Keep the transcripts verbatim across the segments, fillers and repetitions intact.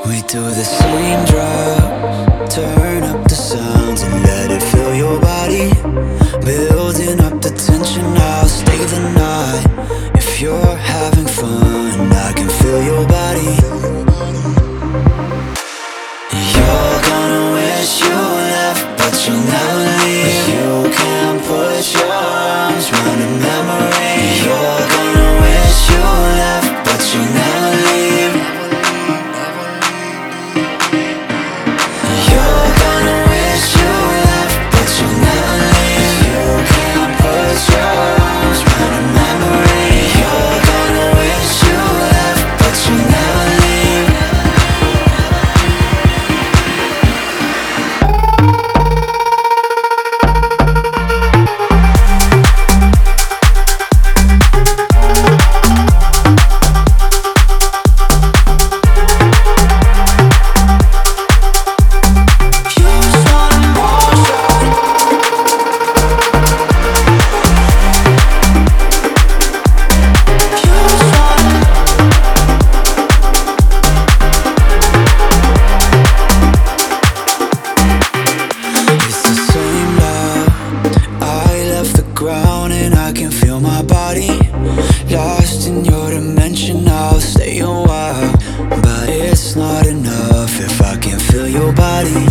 We do the same drugs, turn up the sounds and let it fill your body. Building up the tension, I'll stay the night. If you're having fun, I can feel your body. You're gonna wish you left, but you'll never leave. You can put your arms around a memory. You're gonna wish you left, but you'll never leave. You're gonna wish you left, but you'll never leave. You can put your arms around a memory. You're gonna wish you left, but you'll never leave. Ground and I can feel my body lost in your dimension. I'll stay a while, but it's not enough if I can feel your body.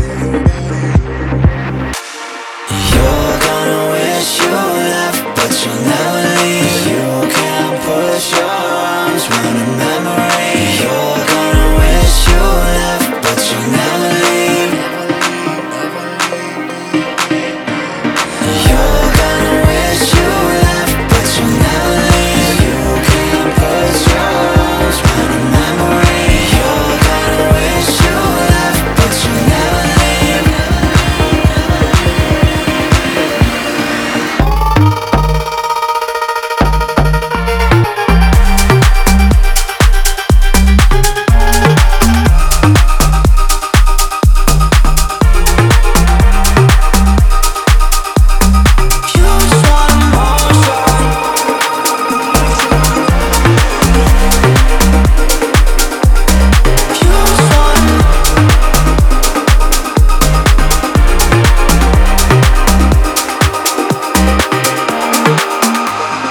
You're gonna wish you left, but you'll never leave. You can put your arms around a memory. You're gonna wish you left, but you'll never leave. You're gonna wish you left, but you'll never leave. You can put your arms around a memory. You're gonna wish you left, but you'll never leave.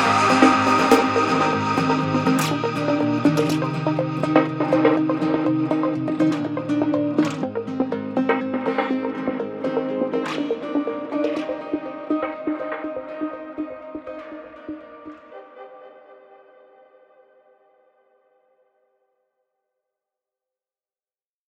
Thank you.